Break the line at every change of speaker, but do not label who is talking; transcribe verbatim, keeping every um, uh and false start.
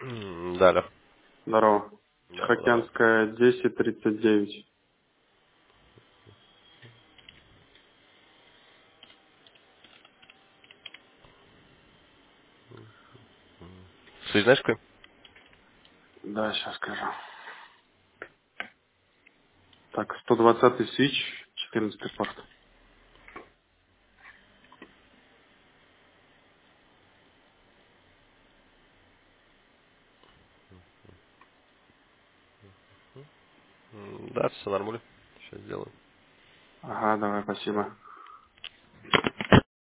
Да, да.
Здорово.
Здорово, здорово.
Тихоокеанская, десять тридцать девять.
Ты знаешь, какой?
Да, сейчас скажу. Так, сто двадцатый свич, четырнадцатый порт.
М, Да, все нормально. Сейчас сделаю.
Ага, давай,
Все.
спасибо.